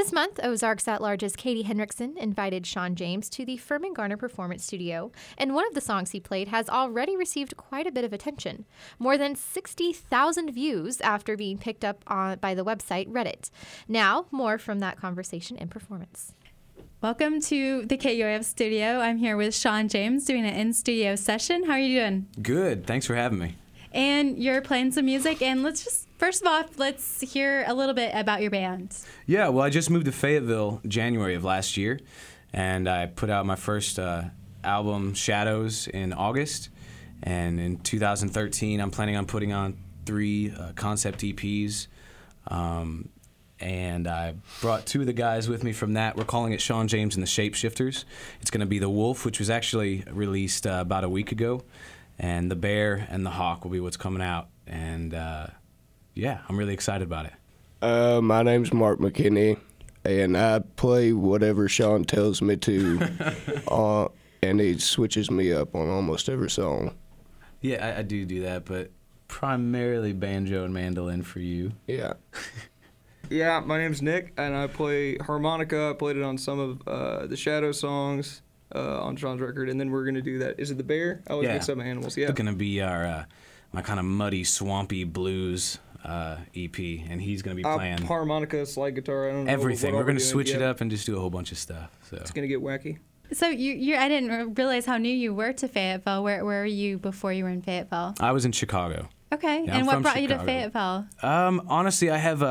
This month, Ozarks at Large's Katie Hendrickson invited Sean James to the Furman Garner Performance Studio, and one of the songs he played has already received quite a bit of attention. More than 60,000 views after being picked up by the website Reddit. Now, more from that conversation and performance. Welcome to the KUAF studio. I'm here with Sean James doing an in-studio session. How are you doing? Good. Thanks for having me. And you're playing some music, and first of all, let's hear a little bit about your band. Yeah, well, I just moved to Fayetteville January of last year, and I put out my first album, Shadows, in August. And in 2013, I'm planning on putting on 3 concept EPs. And I brought 2 of the guys with me from that. We're calling it Sean James and the Shapeshifters. It's going to be The Wolf, which was actually released about a week ago. And The Bear and The Hawk will be what's coming out. And, yeah, I'm really excited about it. My name's Mark McKinney, and I play whatever Sean tells me to, and he switches me up on almost every song. Yeah, I do that, but primarily banjo and mandolin for you. Yeah. Yeah, my name's Nick, and I play harmonica. I played it on some of the Shadow songs on Sean's record, and then we're going to do that. Is it The Bear? I always mix up my animals, yeah. It's going to be our my kind of muddy, swampy blues EP, and he's going to be playing harmonica, slide guitar, I don't know. Everything. We're going to switch it up and just do a whole bunch of stuff. So it's going to get wacky. So I didn't realize how new you were to Fayetteville. Where were you before you were in Fayetteville? I was in Chicago. Okay, Yeah, and what brought Chicago. you to Fayetteville? Honestly, I had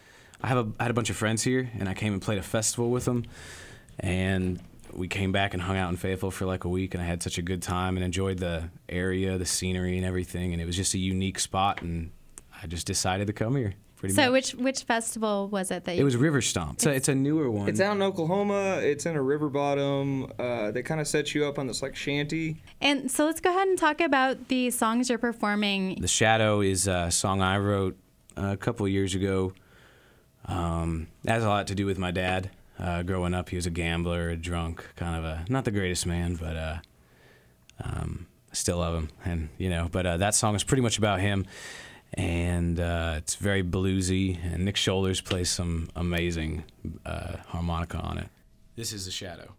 a bunch of friends here, and I came and played a festival with them, and we came back and hung out in Fayetteville for like a week, and I had such a good time and enjoyed the area, the scenery, and everything, and it was just a unique spot, and I just decided to come here. So which festival was it that you... It was River Stomp. It's a newer one. It's out in Oklahoma. It's in a river bottom. They kind of set you up on this like shanty. And so let's go ahead and talk about the songs you're performing. The Shadow is a song I wrote a couple of years ago. It has a lot to do with my dad. Growing up, he was a gambler, a drunk, kind of not the greatest man, but I still love him. And but that song is pretty much about him. And it's very bluesy, and Nick Shoulders plays some amazing harmonica on it. This is The Shadow.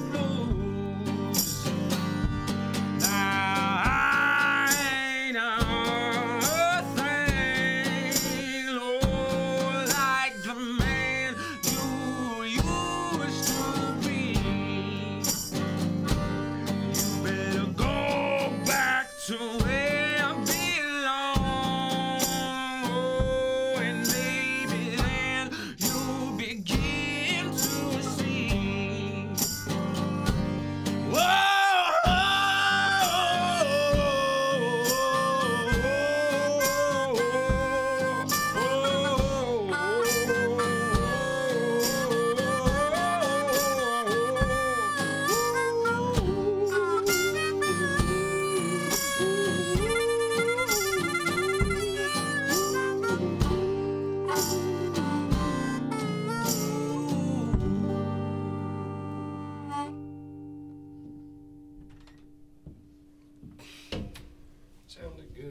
Now I know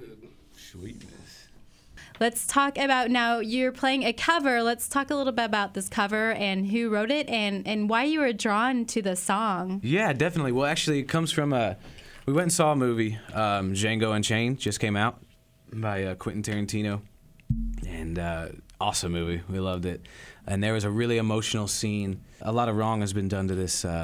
Sweetness. Let's talk about now. You're playing a cover. Let's talk a little bit about this cover and who wrote it and why you were drawn to the song. Yeah, definitely. Well, actually, it comes from we went and saw a movie, Django Unchained, just came out by Quentin Tarantino, and awesome movie. We loved it. And there was a really emotional scene. A lot of wrong has been done to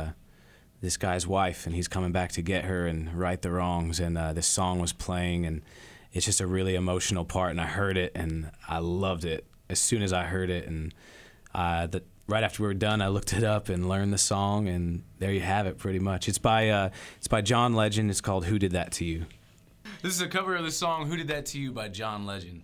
this guy's wife, and he's coming back to get her and right the wrongs. And this song was playing, and it's just a really emotional part. And I heard it, and I loved it as soon as I heard it. And right after we were done, I looked it up and learned the song, and there you have it, pretty much. It's by John Legend. It's called "Who Did That to You." This is a cover of the song "Who Did That to You" by John Legend.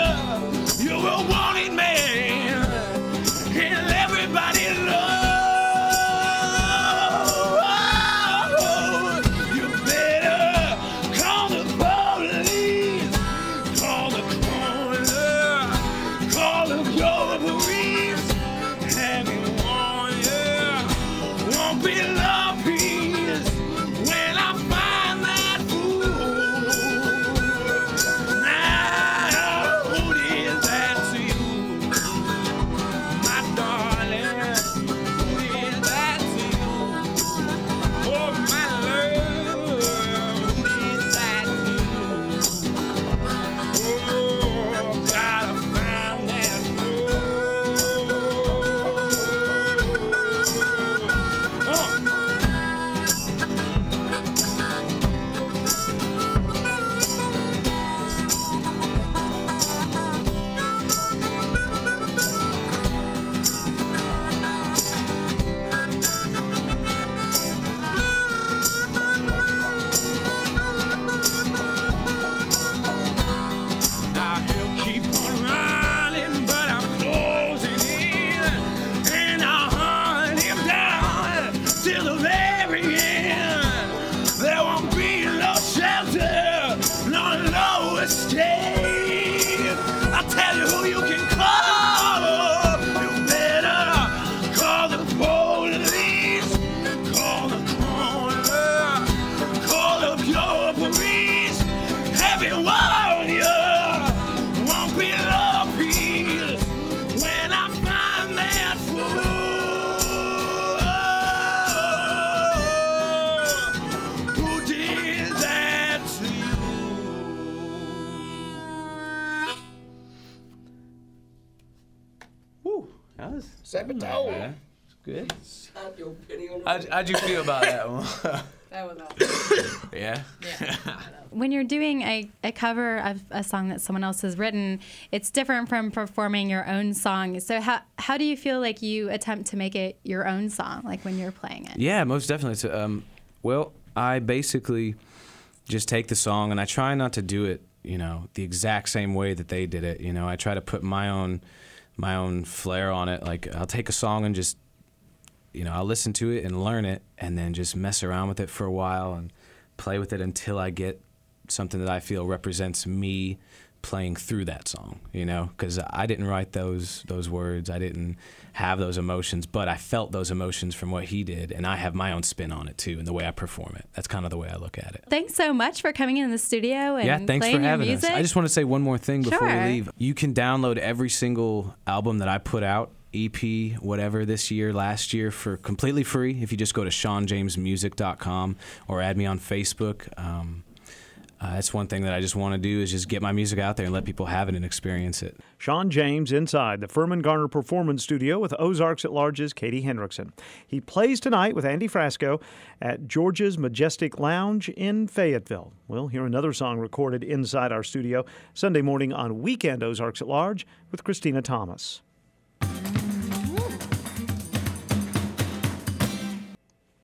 You're a wanted man, and everybody loves Sabaton. Yeah. Good. How'd you feel about that one? That was awesome. Yeah? When you're doing a cover of a song that someone else has written, it's different from performing your own song. So how do you feel like you attempt to make it your own song, like when you're playing it? Yeah, most definitely. So, well, I basically just take the song and I try not to do it, the exact same way that they did it. I try to put my own flair on it. Like I'll take a song and just, I'll listen to it and learn it and then just mess around with it for a while and play with it until I get something that I feel represents me playing through that song, because I didn't write those words. I didn't have those emotions, but I felt those emotions from what he did, and I have my own spin on it too, and the way I perform it. That's kind of the way I look at it. Thanks so much for coming in the studio and thanks playing for having your music. us. I just want to say one more thing before Sure. we leave. You can download every single album that I put out, EP, whatever, this year, last year, for completely free if you just go to SeanJamesMusic.com or add me on Facebook. That's one thing that I just want to do is just get my music out there and let people have it and experience it. Sean James inside the Furman Garner Performance Studio with Ozarks at Large's Katie Hendrickson. He plays tonight with Andy Frasco at George's Majestic Lounge in Fayetteville. We'll hear another song recorded inside our studio Sunday morning on Weekend Ozarks at Large with Christina Thomas.